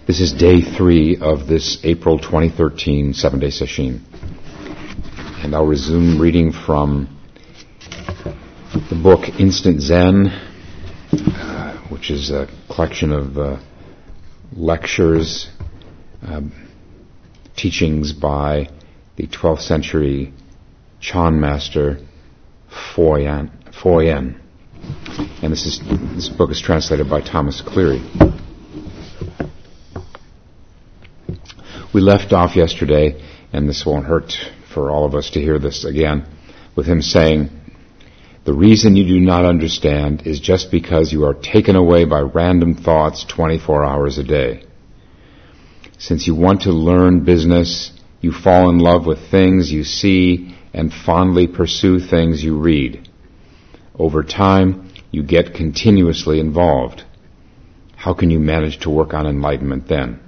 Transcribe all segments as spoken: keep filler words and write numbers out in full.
This is day three of this April twenty thirteen seven-day session. And I'll resume reading from the book Instant Zen, uh, which is a collection of uh, lectures, uh, teachings by the twelfth century Chan master Foyan. Foyan. And this is this book is translated by Thomas Cleary. We left off yesterday, and this won't hurt for all of us to hear this again, with him saying, "The reason you do not understand is just because you are taken away by random thoughts twenty-four hours a day. Since you want to learn business, you fall in love with things you see and fondly pursue things you read. Over time, you get continuously involved. How can you manage to work on enlightenment then?"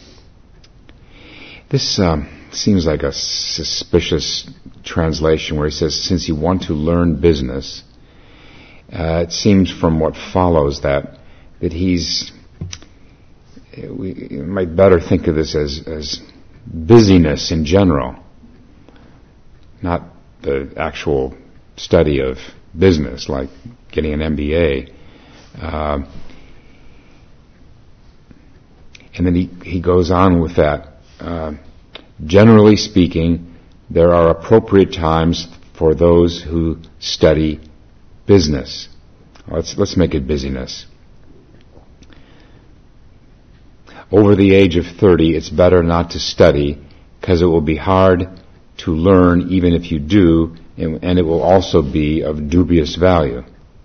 This um, seems like a suspicious translation where he says, since you want to learn business, uh, it seems from what follows that that he's, we might better think of this as, as busyness in general, not the actual study of business, like getting an M B A. Uh, and then he, he goes on with that. Uh, generally speaking, there are appropriate times for those who study business. Let's let's make it busyness. Over the age of thirty, it's better not to study because it will be hard to learn even if you do, and, and it will also be of dubious value.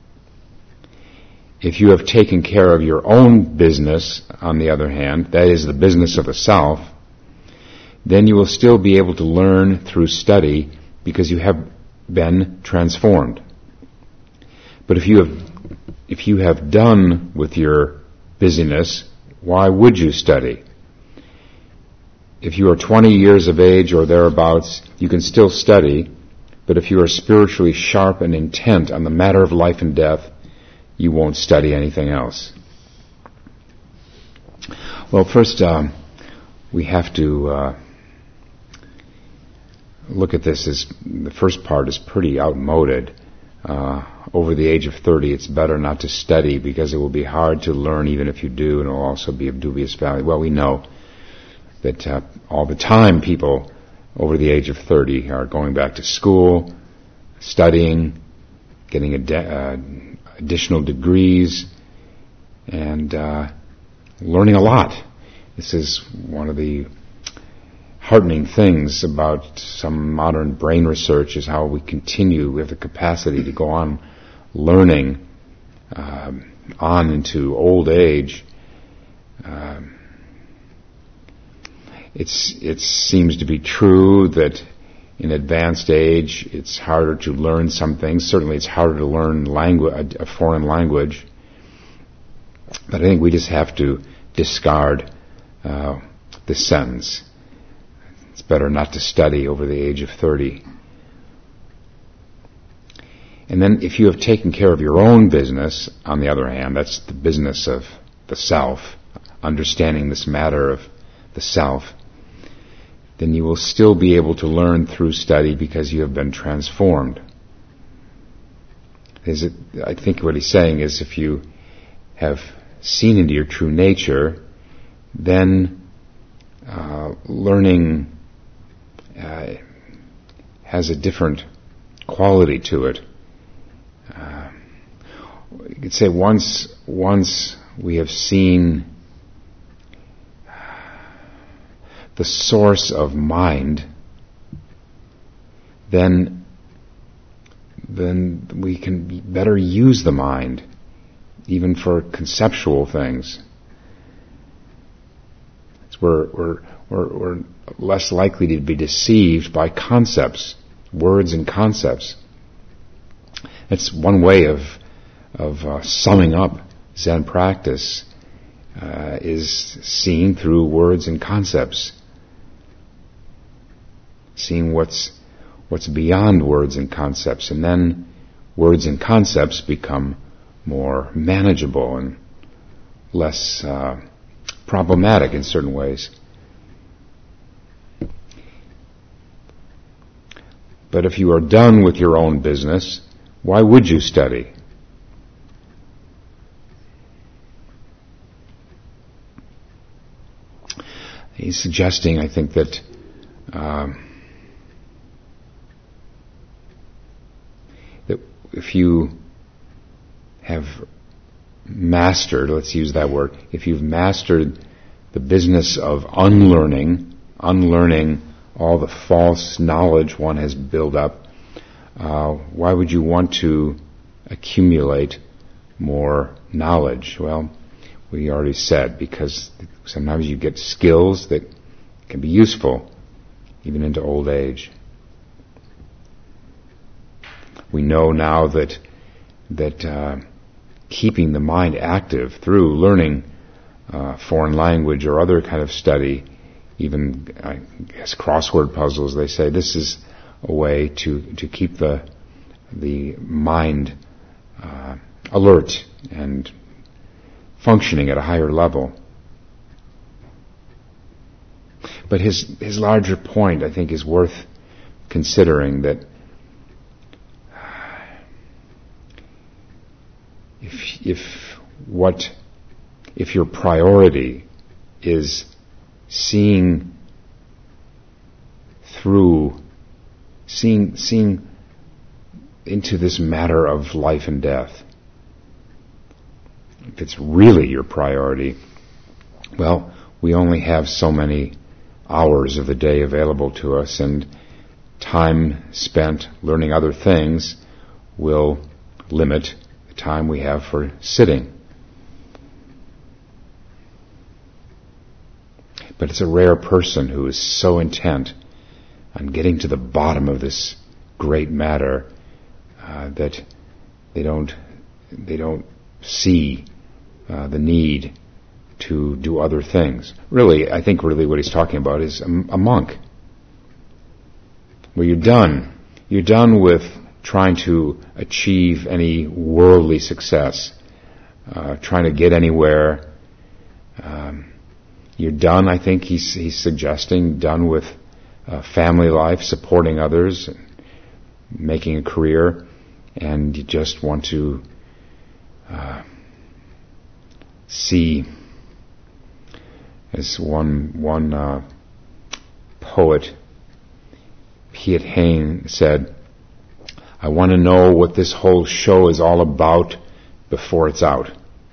If you have taken care of your own business, on the other hand, that is the business of the self, then you will still be able to learn through study because you have been transformed. But if you have, if you have done with your busyness, why would you study? If you are twenty years of age or thereabouts, you can still study, but if you are spiritually sharp and intent on the matter of life and death, you won't study anything else. Well, first, um, we have to uh, look at this as the first part is pretty outmoded. Uh, over the age of thirty, it's better not to study because it will be hard to learn even if you do, and it will also be of dubious value. Well, we know that uh, all the time people over the age of thirty are going back to school, studying, getting ad- uh, additional degrees, and uh, learning a lot. This is one of the heartening things about some modern brain research is how we continue, we have the capacity to go on learning um, on into old age. Um, it's it seems to be true that in advanced age it's harder to learn some things. Certainly it's harder to learn langu- a, a foreign language. But I think we just have to discard uh, this sentence. It's better not to study over the age of thirty. And then if you have taken care of your own business, on the other hand, that's the business of the self, understanding this matter of the self, then you will still be able to learn through study because you have been transformed. Is it, I think what he's saying is if you have seen into your true nature, then uh, learning uh, has a different quality to it. Uh, you could say once, once we have seen the source of mind, then then we can better use the mind, even for conceptual things. It's we're, we're, we're, we're less likely to be deceived by concepts, words and concepts. That's one way of of uh, summing up Zen practice, uh, is seeing through words and concepts. Seeing what's what's beyond words and concepts, and then words and concepts become more manageable and less uh, problematic in certain ways. But if you are done with your own business, why would you study? He's suggesting, I think, that um, that if you have mastered, let's use that word, if you've mastered the business of unlearning, unlearning all the false knowledge one has built up, uh, why would you want to accumulate more knowledge? Well, we already said, because sometimes you get skills that can be useful even into old age. We know now that that uh, keeping the mind active through learning uh, foreign language or other kind of study, even I guess crossword puzzles, they say this is a way to, to keep the the mind uh, alert and functioning at a higher level. But his his larger point, I think, is worth considering, that if if what if your priority is seeing through, seeing seeing into this matter of life and death, if it's really your priority, well, we only have so many hours of the day available to us, and time spent learning other things will limit the time we have for sitting. But it's a rare person who is so intent on getting to the bottom of this great matter uh, that they don't they don't see uh, the need to do other things. Really, I think really what he's talking about is a, a monk. Where you're done. You're done with trying to achieve any worldly success, uh, trying to get anywhere. Um, you're done, I think he's, he's suggesting, done with uh, family life, supporting others, making a career, and you just want to uh, see, as one one uh, poet, Piet Hein, said, I want to know what this whole show is all about before it's out.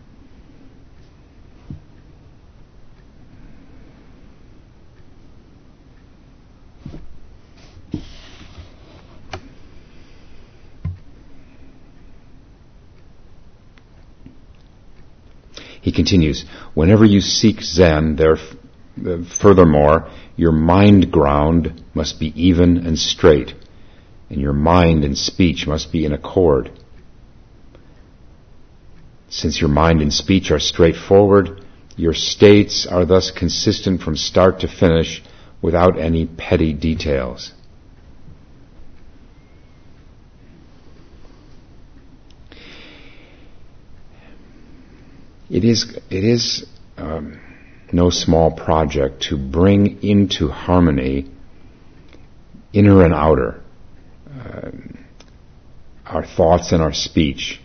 He continues, whenever you seek Zen, there, furthermore, your mind ground must be even and straight, and your mind and speech must be in accord. Since your mind and speech are straightforward, your states are thus consistent from start to finish without any petty details. It is it is um, no small project to bring into harmony inner and outer, uh, our thoughts and our speech.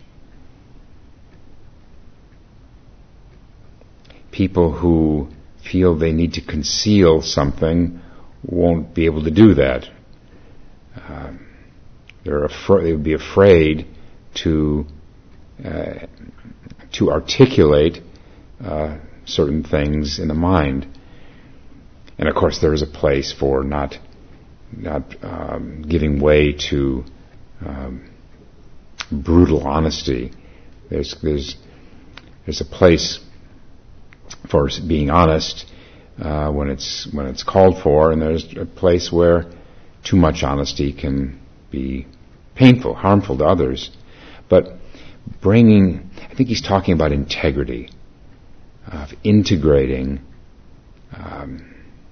People who feel they need to conceal something won't be able to do that. Uh, they're afraid, they would be afraid to uh, to articulate uh, certain things in the mind. And of course there is a place for not not um, giving way to um, brutal honesty. There's there's there's a place for being honest uh, when it's when it's called for, and there's a place where too much honesty can be painful, harmful to others. But bringing, I think he's talking about integrity, of integrating um,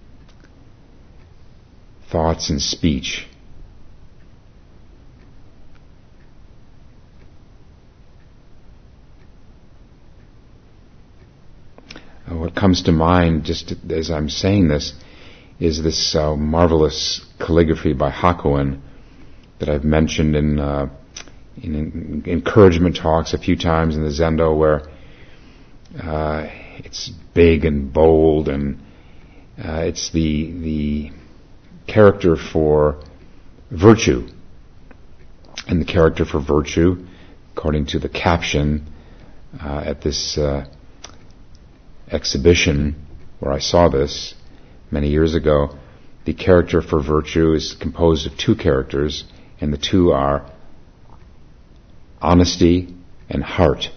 thoughts and speech. uh, what comes to mind just as I'm saying this is this uh, marvelous calligraphy by Hakuin that I've mentioned in, uh, in, in encouragement talks a few times in the Zendo, where uh, it's big and bold, and uh, it's the the character for virtue. And the character for virtue, according to the caption uh, at this uh, exhibition where I saw this many years ago, the character for virtue is composed of two characters, and the two are honesty and heart.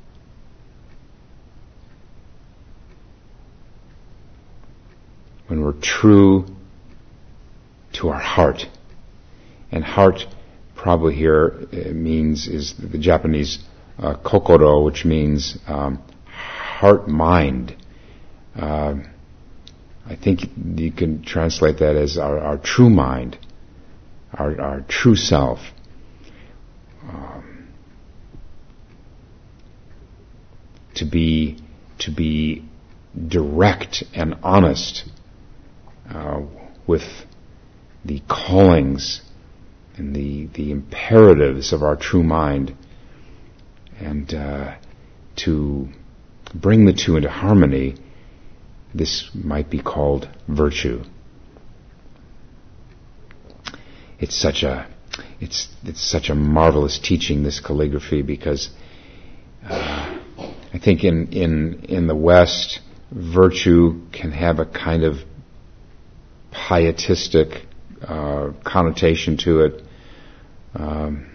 When we're true to our heart, and heart probably here uh, means is the Japanese uh, kokoro, which means um, heart mind. Uh, I think you can translate that as our, our true mind, our, our true self. Um, to be to be direct and honest uh, with the callings and the the imperatives of our true mind, and uh, to bring the two into harmony. This might be called virtue. It's such a it's it's such a marvelous teaching, this calligraphy, because uh, I think in in in the West, virtue can have a kind of pietistic uh, connotation to it. Um,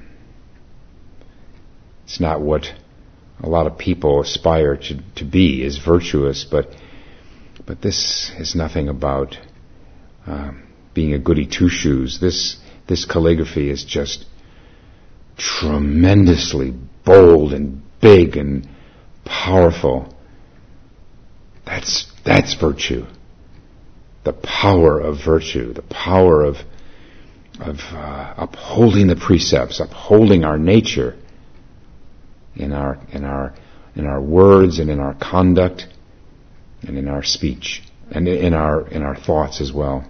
it's not what a lot of people aspire to, to be, is virtuous, but but this is nothing about um, being a goody two-shoes. This this calligraphy is just tremendously bold and big and powerful. That's that's virtue. The power of virtue, the power of of uh, upholding the precepts, upholding our nature in our in our in our words and in our conduct and in our speech and in our in our thoughts as well.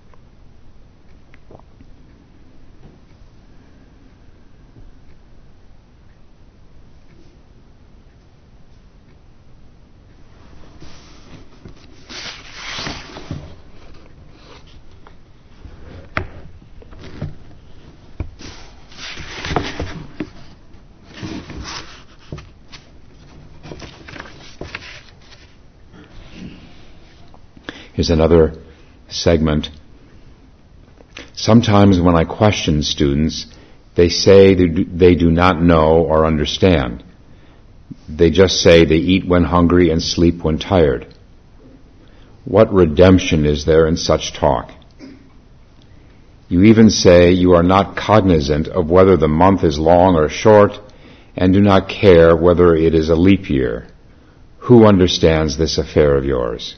Here's another segment. Sometimes when I question students, they say they do not know or understand. They just say they eat when hungry and sleep when tired. What redemption is there in such talk? You even say you are not cognizant of whether the month is long or short, and do not care whether it is a leap year. Who understands this affair of yours?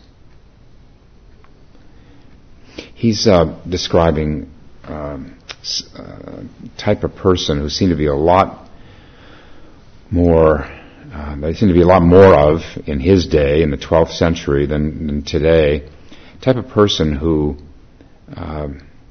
He's uh, describing um, a type of person who seemed to be a lot more, uh, there seemed to be a lot more of in his day, in the twelfth century, than, than today. Type of person who uh,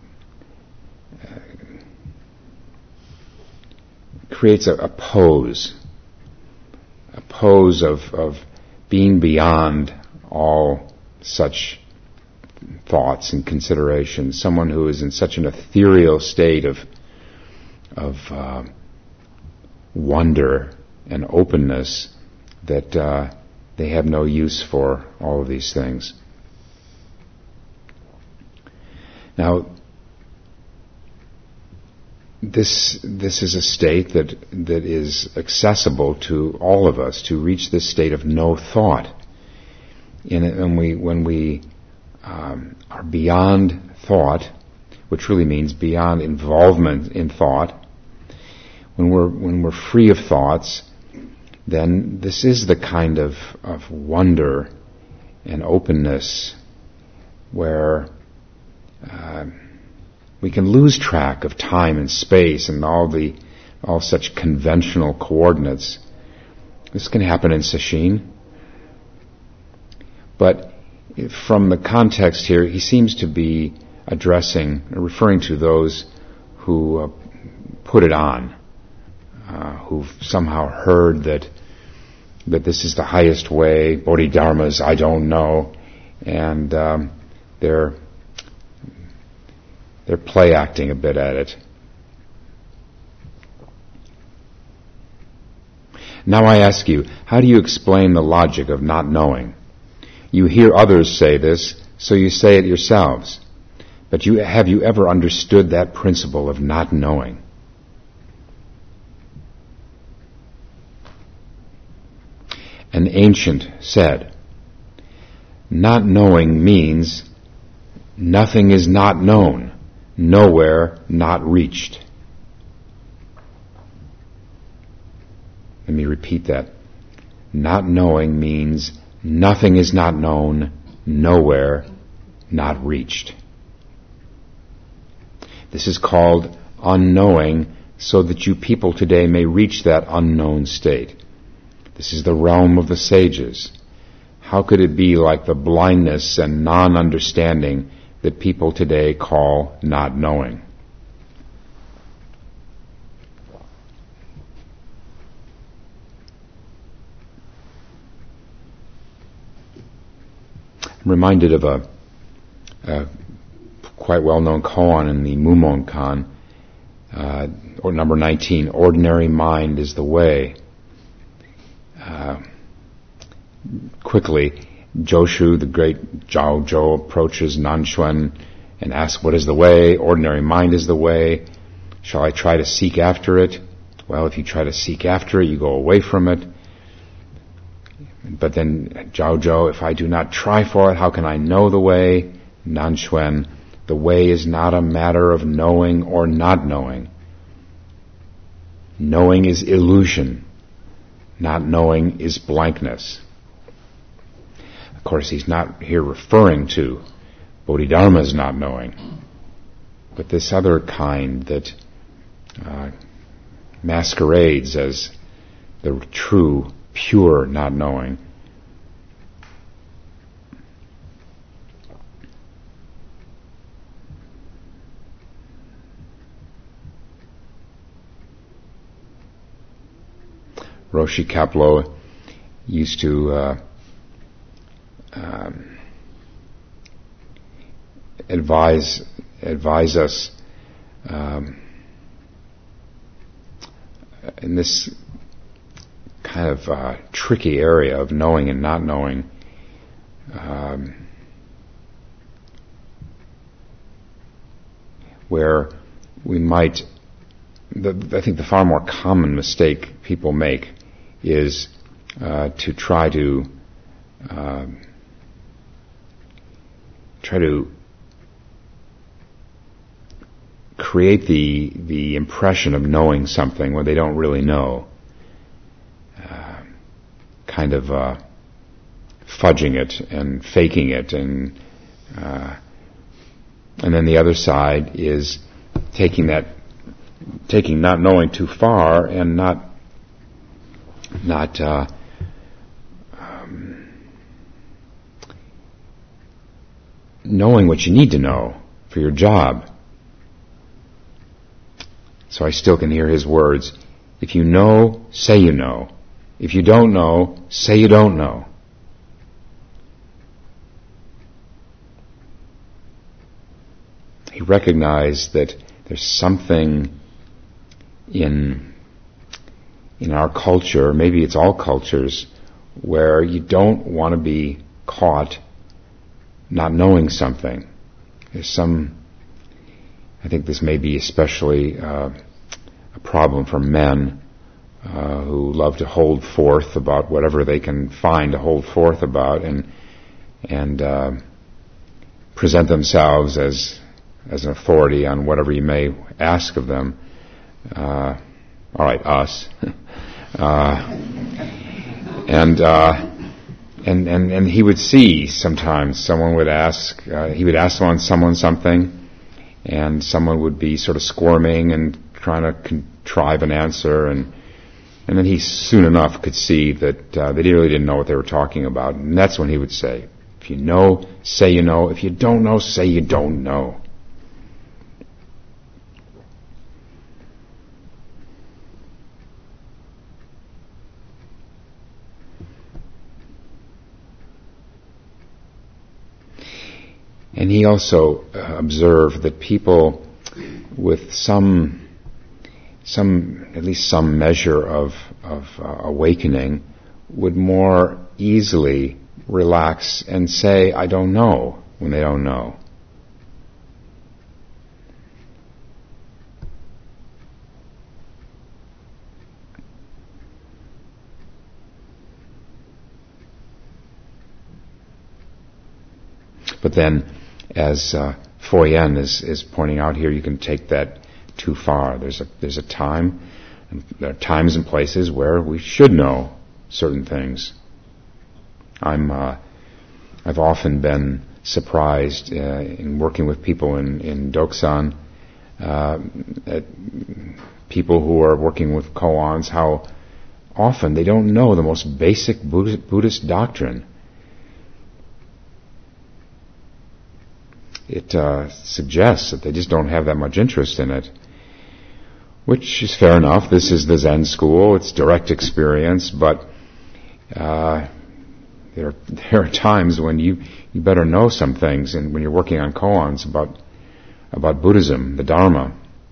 creates a, a pose, a pose of, of being beyond all such thoughts and considerations. Someone who is in such an ethereal state of of uh, wonder and openness that uh, they have no use for all of these things. Now, this this is a state that that is accessible to all of us, to reach this state of no thought. And, and we when we Um, are beyond thought, which really means beyond involvement in thought. When we're when we're free of thoughts, then this is the kind of, of wonder and openness where uh, we can lose track of time and space and all the all such conventional coordinates. This can happen in sesshin. But from the context here, he seems to be addressing, referring to those who uh, put it on, uh, who've somehow heard that that this is the highest way, Bodhidharmas, I don't know, and um, they're they're play acting a bit at it. Now I ask you, how do you explain the logic of not knowing? You hear others say this, so you say it yourselves. But you, have you ever understood that principle of not knowing? An ancient said, not knowing means nothing is not known, nowhere not reached. Let me repeat that. Not knowing means nothing is not known, nowhere not reached. This is called unknowing, so that you people today may reach that unknown state. This is the realm of the sages. How could it be like the blindness and non-understanding that people today call not knowing? I'm reminded of a, a quite well-known koan in the Mumon Kan, uh, or number nineteen, ordinary mind is the way. Uh, quickly, Joshu, the great Zhao Zhou, approaches Nanxuan and asks, what is the way? Ordinary mind is the way. Shall I try to seek after it? Well, if you try to seek after it, you go away from it. But then, Zhao Zhou, if I do not try for it, how can I know the way? Nanxuan, the way is not a matter of knowing or not knowing. Knowing is illusion. Not knowing is blankness. Of course, he's not here referring to Bodhidharma's not knowing, but this other kind that uh, masquerades as the true, pure not knowing. Roshi Kapleau used to uh, um, advise advise us um, in this kind of uh, tricky area of knowing and not knowing. Um, where we might, the, I think the far more common mistake people make is uh, to try to uh, try to create the the impression of knowing something when they don't really know, uh, kind of uh, fudging it and faking it, and uh, and then the other side is taking that taking not knowing too far and not not uh, um, knowing what you need to know for your job. So I still can hear his words. If you know, say you know. If you don't know, say you don't know. He recognized that there's something in in our culture, maybe it's all cultures, where you don't want to be caught not knowing something. There's some, I think this may be especially uh, a problem for men uh, who love to hold forth about whatever they can find to hold forth about, and and uh, present themselves as as an authority on whatever you may ask of them. Uh, all right, us. uh, and, uh, and and and he would see sometimes someone would ask, uh, he would ask someone, someone something, and someone would be sort of squirming and trying to contrive an answer, and and then he soon enough could see that uh, they really didn't know what they were talking about, and that's when he would say, If you know, say you know. If you don't know, say you don't know. And he also uh, observed that people with some, some, at least some measure of, of uh, awakening would more easily relax and say, I don't know, when they don't know. But then, as uh, Foyen is, is pointing out here, you can take that too far. There's a there's a time, and there are times and places where we should know certain things. I'm uh, I've often been surprised uh, in working with people in in Doksan, uh, at people who are working with koans, how often they don't know the most basic Buddhist, Buddhist doctrine. It uh, suggests that they just don't have that much interest in it, which is fair enough. This is the Zen school; it's direct experience. But uh, there, there are times when you you better know some things, and when you're working on koans about about Buddhism, the Dharma.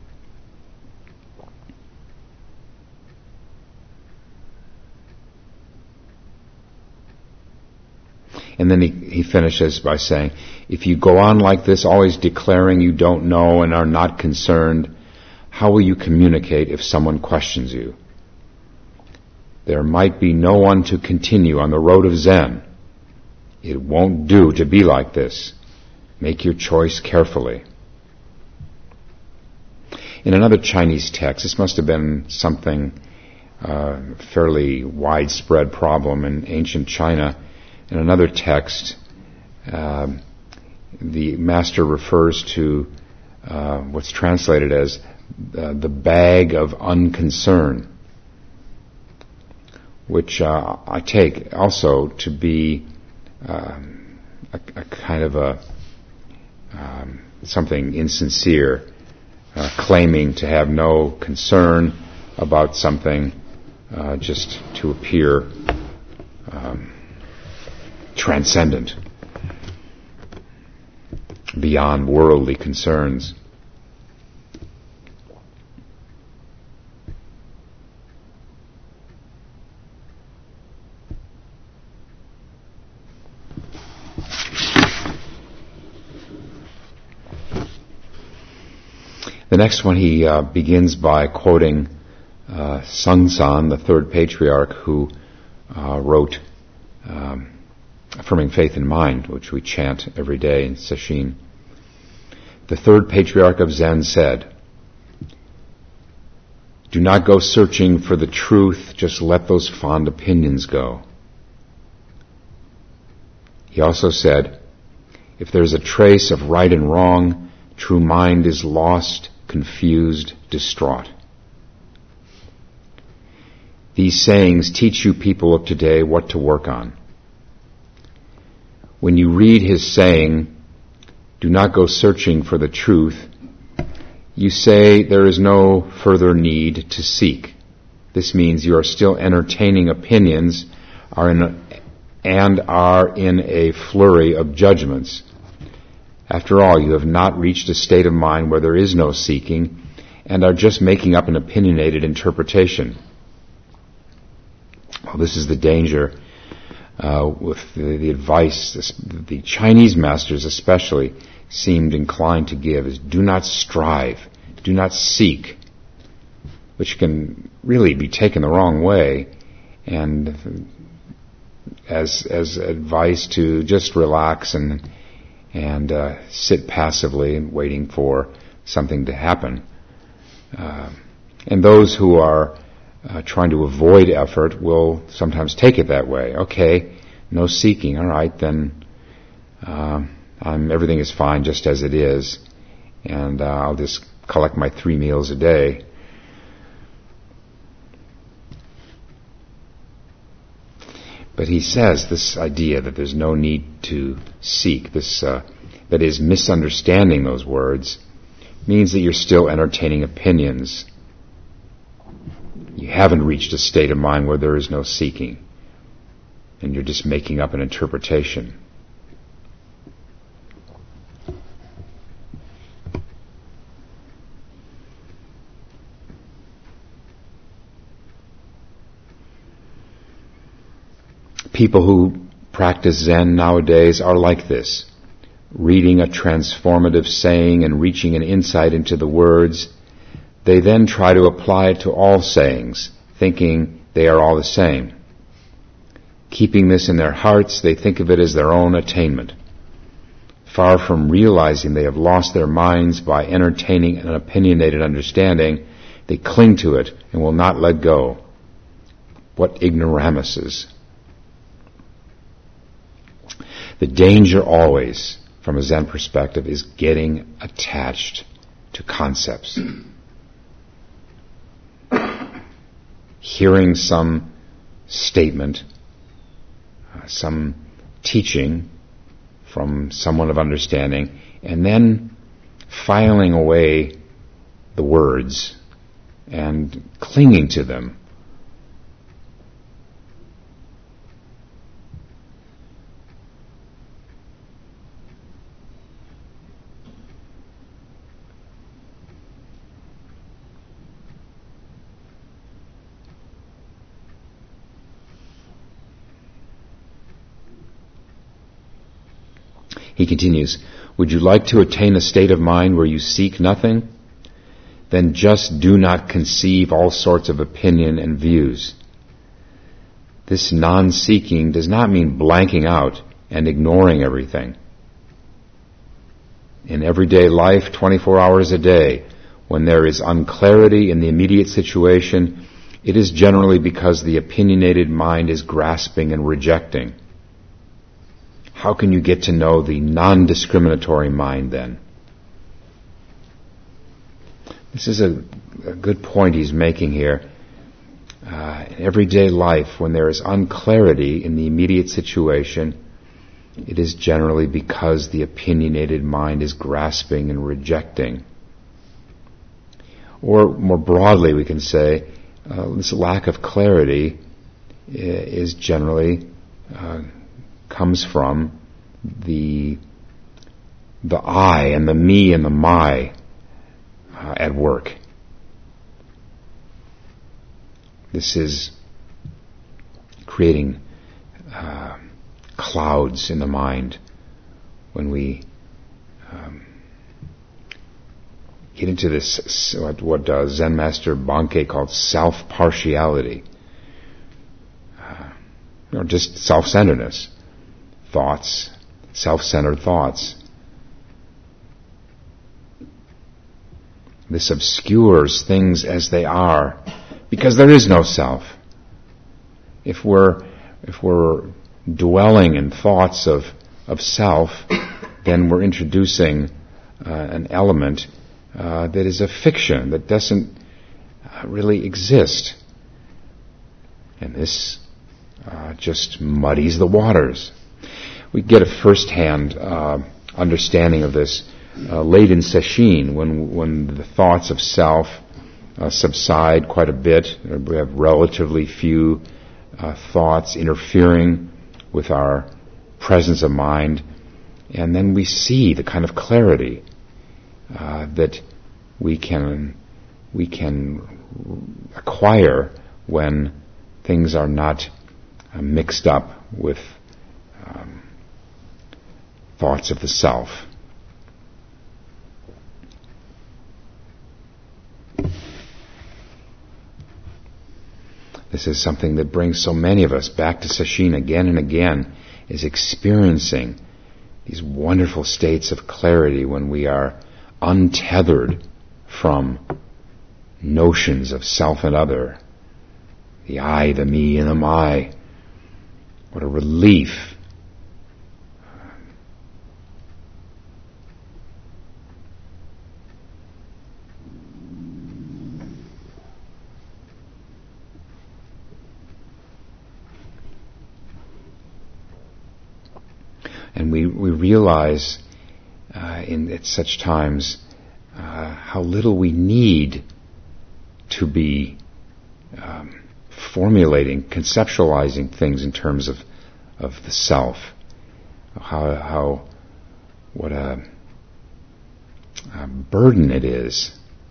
And then he, he finishes by saying, if you go on like this, always declaring you don't know and are not concerned, how will you communicate if someone questions you? There might be no one to continue on the road of Zen. It won't do to be like this. Make your choice carefully. In another Chinese text, this must have been something, uh, fairly widespread problem in ancient China. In another text, uh, the master refers to uh, what's translated as uh, the bag of unconcern, which uh, I take also to be uh, a, a kind of a um, something insincere, uh, claiming to have no concern about something uh, just to appear um, transcendent, beyond worldly concerns. The next one, he uh, begins by quoting uh, Sungsan, the third patriarch, who uh, wrote um, Affirming Faith in Mind, which we chant every day in Sesshin. The third patriarch of Zen said, do not go searching for the truth, just let those fond opinions go. He also said, if there is a trace of right and wrong, true mind is lost, confused, distraught. These sayings teach you people of today what to work on. When you read his saying, do not go searching for the truth, you say there is no further need to seek. This means you are still entertaining opinions are in a, and are in a flurry of judgments. After all, you have not reached a state of mind where there is no seeking and are just making up an opinionated interpretation. Well, this is the danger Uh, with the, the advice the Chinese masters especially seemed inclined to give is do not strive, do not seek, which can really be taken the wrong way and as as advice to just relax and and uh, sit passively and waiting for something to happen. Uh, and those who are Uh, trying to avoid effort will sometimes take it that way. Okay, no seeking. All right, then uh, I'm, everything is fine just as it is, and uh, I'll just collect my three meals a day. But But he says this idea that there's no need to seek, this uh, that is, misunderstanding those words, means that you're still entertaining opinions. You haven't reached a state of mind where there is no seeking, and you're just making up an interpretation. People who practice Zen nowadays are like this, reading a transformative saying and reaching an insight into the words. They then try to apply it to all sayings, thinking they are all the same. Keeping this in their hearts, they think of it as their own attainment. Far from realizing they have lost their minds by entertaining an opinionated understanding, they cling to it and will not let go. What ignoramuses! The danger always, from a Zen perspective, is getting attached to concepts. Hearing some statement, uh, some teaching from someone of understanding, and then filing away the words and clinging to them. He continues, would you like to attain a state of mind where you seek nothing? Then just do not conceive all sorts of opinion and views. This non-seeking does not mean blanking out and ignoring everything. In everyday life, twenty-four hours a day, when there is unclarity in the immediate situation, it is generally because the opinionated mind is grasping and rejecting. How can you get to know the non-discriminatory mind then? This is a, a good point he's making here. Uh, in everyday life, when there is unclarity in the immediate situation, it is generally because the opinionated mind is grasping and rejecting. Or more broadly, we can say, uh, this lack of clarity is generally uh, comes from the the I and the me and the my uh, at work. This is creating uh, clouds in the mind when we um, get into this, what, what uh, Zen Master Bankei called self-partiality, uh, or just self-centeredness. Thoughts, self-centered thoughts. This obscures things as they are, because there is no self. If we're if we're dwelling in thoughts of of self, then we're introducing uh, an element uh, that is a fiction that doesn't uh, really exist, and this uh, just muddies the waters. We get a first-hand uh, understanding of this uh, late in Sesshin, when when the thoughts of self uh, subside quite a bit. We have relatively few uh, thoughts interfering with our presence of mind, and then we see the kind of clarity uh, that we can we can acquire when things are not uh, mixed up with um, thoughts of the self. This is something that brings so many of us back to Sesshin again and again, is experiencing these wonderful states of clarity when we are untethered from notions of self and other, the I, the me, and the my. What a relief. And we, we realize uh, in at such times uh, how little we need to be um, formulating, conceptualizing things in terms of of the self. How how what a, a burden it is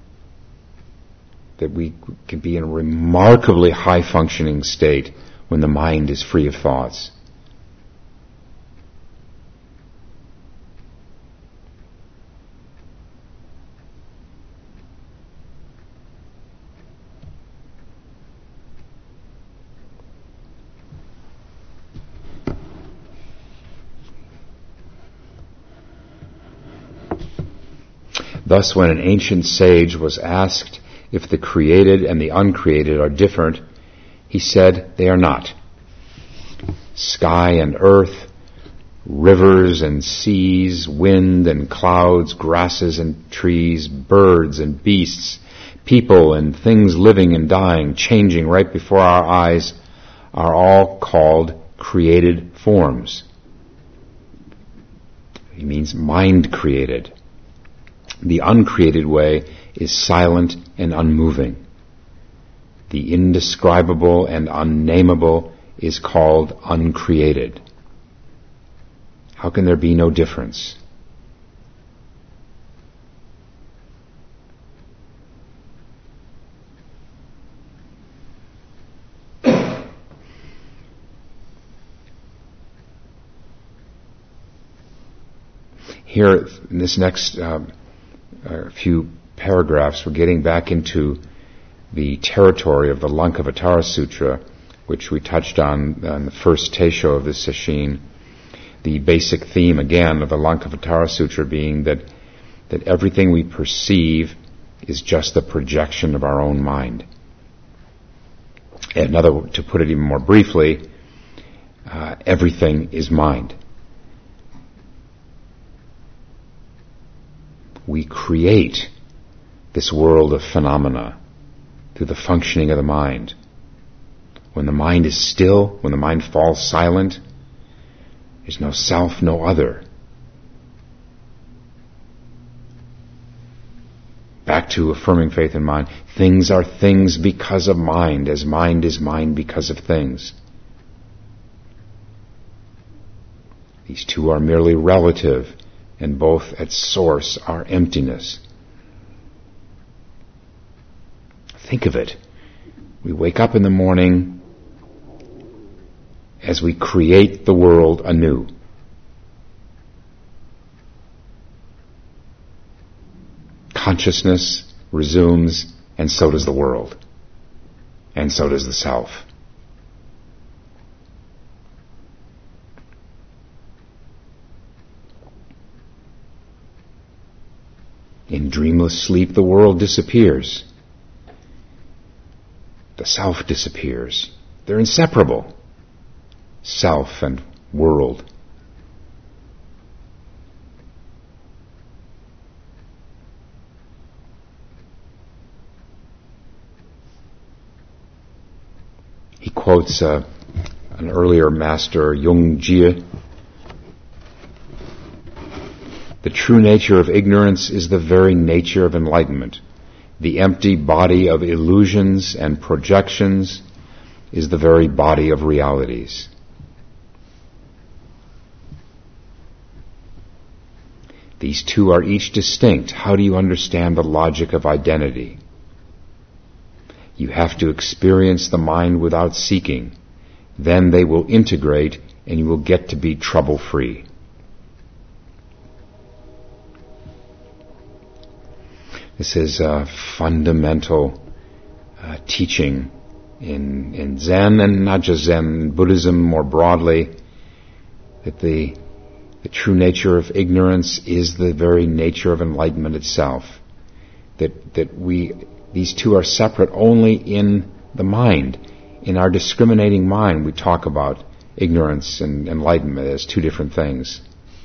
that we can be in a remarkably high functioning state when the mind is free of thoughts. Thus, when an ancient sage was asked if the created and the uncreated are different, he said they are not. Sky and earth, rivers and seas, wind and clouds, grasses and trees, birds and beasts, people and things living and dying, changing right before our eyes, are all called created forms. He means mind created. The uncreated way is silent and unmoving. The indescribable and unnameable is called uncreated. How can there be no difference? Here, in this next uh, uh, few paragraphs, we're getting back into the territory of the Lankavatara Sutra, which we touched on in the first teisho of this sesshin. The basic theme, again, of the Lankavatara Sutra being that that everything we perceive is just the projection of our own mind. And another, to put it even more briefly, uh, everything is mind. We create this world of phenomena through the functioning of the mind. When the mind is still, when the mind falls silent, there's no self, no other. Back to affirming faith in mind. Things are things because of mind, as mind is mind because of things. These two are merely relative, and both at source are emptiness. Think of it. We wake up in the morning as we create the world anew. Consciousness resumes, and so does the world. And so does the self. In dreamless sleep, the world disappears. The self disappears. They're inseparable. Self and world. He quotes uh, an earlier master, Jung Jie. The true nature of ignorance is the very nature of enlightenment. The empty body of illusions and projections is the very body of realities. These two are each distinct. How do you understand the logic of identity? You have to experience the mind without seeking. Then they will integrate and you will get to be trouble-free. This is a fundamental uh, teaching in, in Zen, and not just Zen, Buddhism more broadly, that the, the true nature of ignorance is the very nature of enlightenment itself. That, that we, these two are separate only in the mind. In our discriminating mind, we talk about ignorance and enlightenment as two different things.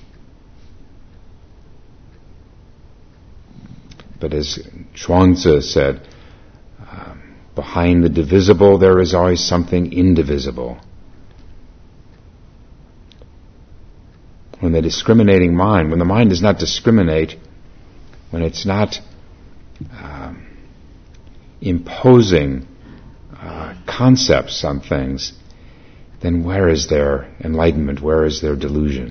But as Chuang-Tzu said, um, behind the divisible there is always something indivisible. When the discriminating mind, when the mind does not discriminate, when it's not um, imposing uh, concepts on things, then where is their enlightenment? Where is their delusion?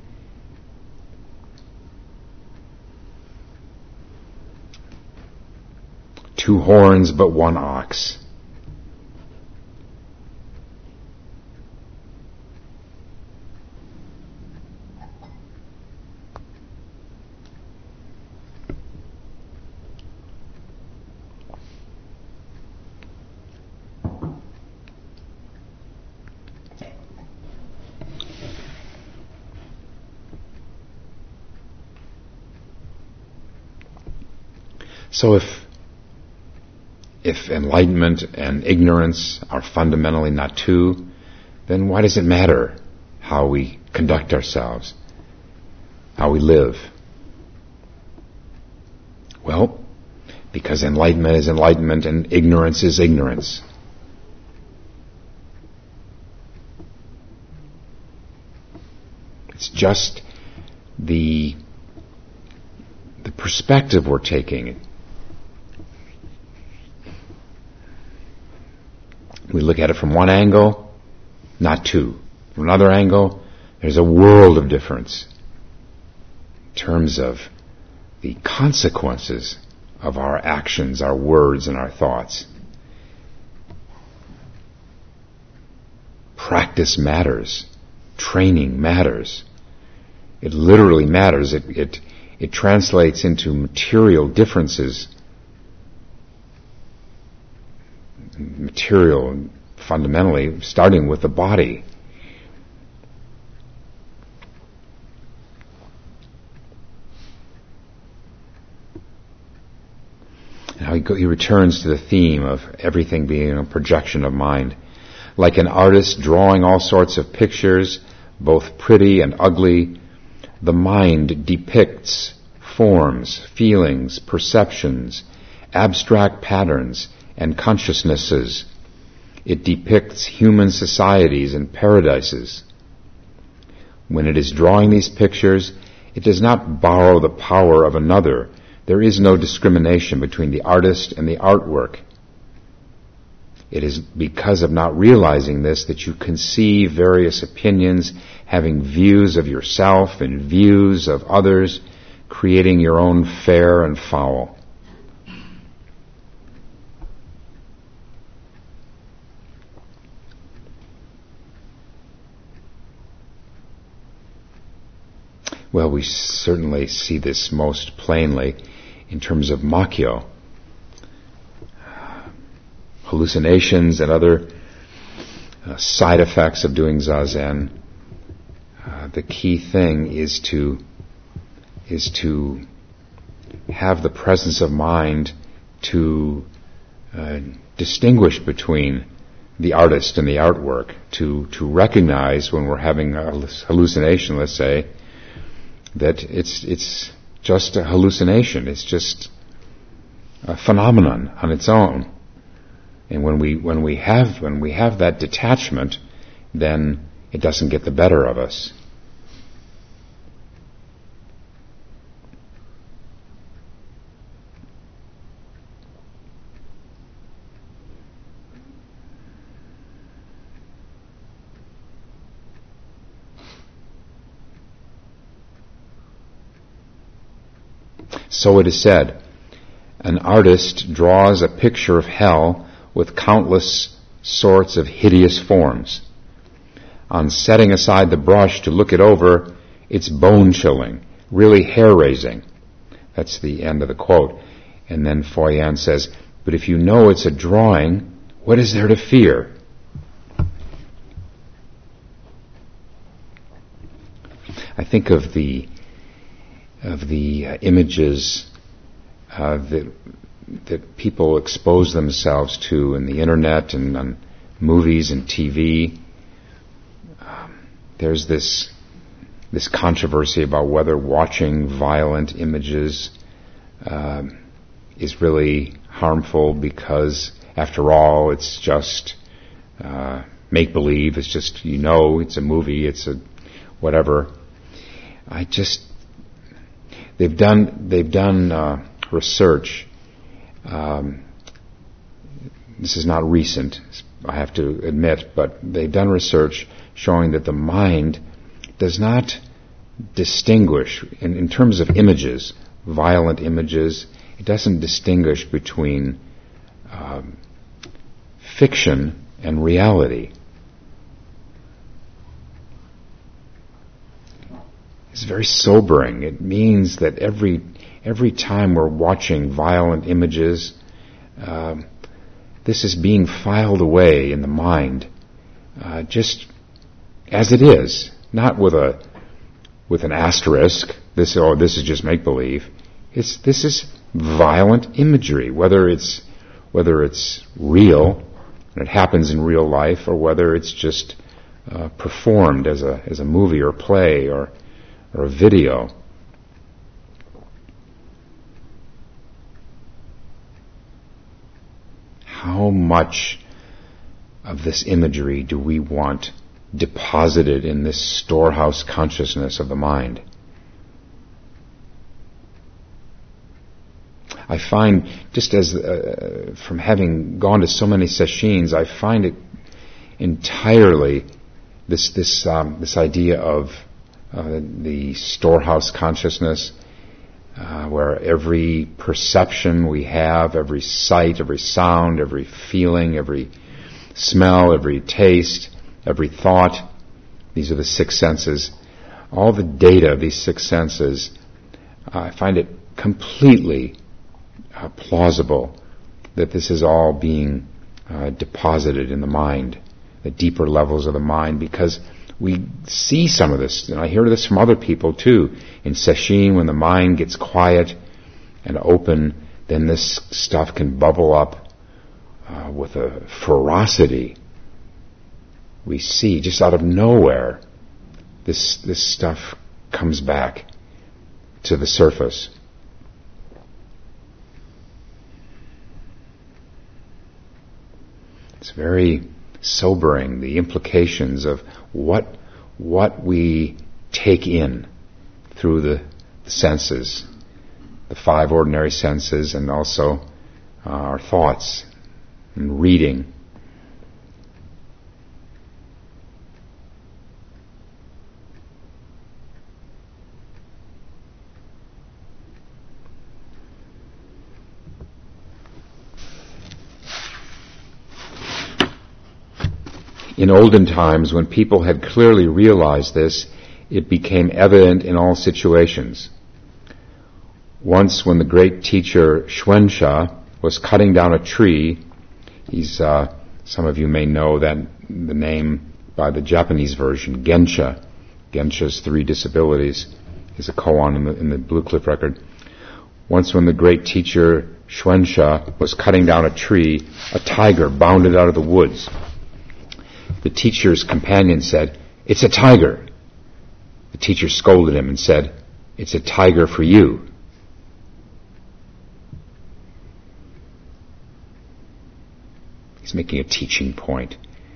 Two horns but one ox. So if if enlightenment and ignorance are fundamentally not two, then why does it matter how we conduct ourselves, how we live? Well, because enlightenment is enlightenment and ignorance is ignorance. It's just the the perspective we're taking. We look at it from one angle, not two. From another angle, there's a world of difference in terms of the consequences of our actions, our words, and our thoughts. Practice matters. Training matters. It literally matters. It, it, it translates into material differences. Material, fundamentally, starting with the body. Now he, go, he returns to the theme of everything being a projection of mind. Like an artist drawing all sorts of pictures, both pretty and ugly, the mind depicts forms, feelings, perceptions, abstract patterns, and consciousnesses. It depicts human societies and paradises. When it is drawing these pictures, it does not borrow the power of another. There is no discrimination between the artist and the artwork. It is because of not realizing this that you conceive various opinions, having views of yourself and views of others, creating your own fair and foul. Well, we certainly see this most plainly in terms of Makyo. Hallucinations and other uh, side effects of doing Zazen. Uh, the key thing is to is to have the presence of mind to uh, distinguish between the artist and the artwork, to to recognize when we're having a hallucination, let's say, that it's it's just a hallucination. It's just a phenomenon on its own. And when we when we have when we have that detachment, then it doesn't get the better of us. So it is said, an artist draws a picture of hell with countless sorts of hideous forms. On setting aside the brush to look it over, it's bone-chilling, really hair-raising. That's the end of the quote. And then Foyan says, but if you know it's a drawing, what is there to fear? I think of the of the uh, images uh, that that people expose themselves to in the internet and on movies and T V. Um, there's this this controversy about whether watching violent images um, is really harmful because, after all, it's just uh, make-believe. It's just, you know, it's a movie, it's a whatever. I just, they've done, they've done uh, research. Um, this is not recent, I have to admit, but they've done research showing that the mind does not distinguish, in, in terms of images, violent images, it doesn't distinguish between um, fiction and reality. It's very sobering. It means that every every time we're watching violent images, uh, this is being filed away in the mind, uh, just as it is, not with a with an asterisk. This oh, this is just make believe. It's this is violent imagery, whether it's whether it's real and it happens in real life, or whether it's just uh, performed as a as a movie or play or or a video. How much of this imagery do we want deposited in this storehouse consciousness of the mind? I find, just as uh, from having gone to so many sessions, I find it entirely this this um, this idea of uh, the storehouse consciousness, uh, where every perception we have, every sight, every sound, every feeling, every smell, every taste, every thought, these are the six senses, all the data of these six senses, uh, I find it completely uh, plausible that this is all being uh, deposited in the mind, the deeper levels of the mind, because we see some of this, and I hear this from other people too. In sesshin, when the mind gets quiet and open, then this stuff can bubble up uh, with a ferocity. We see, just out of nowhere, this this stuff comes back to the surface. It's very sobering, the implications of what what we take in through the, the senses, the five ordinary senses, and also uh, our thoughts and reading. In olden times, when people had clearly realized this, it became evident in all situations. Once, when the great teacher Xuanxia was cutting down a tree, he's, uh, some of you may know that the name by the Japanese version, Gensha. Gensha's Three Disabilities is a koan in the, in the Blue Cliff record. Once, when the great teacher Xuanxia was cutting down a tree, a tiger bounded out of the woods. The teacher's companion said, "It's a tiger." The teacher scolded him and said, "It's a tiger for you." He's making a teaching point.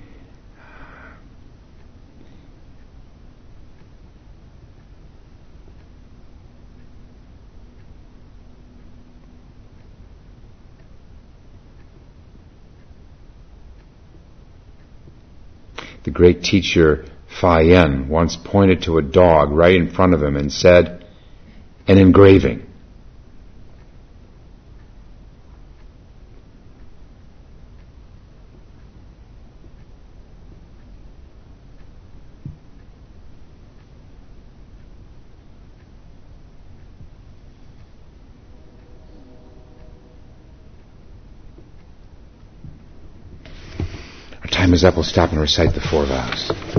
The great teacher Fa Yin once pointed to a dog right in front of him and said, "An engraving." Time is up. We'll stop and recite the four vows.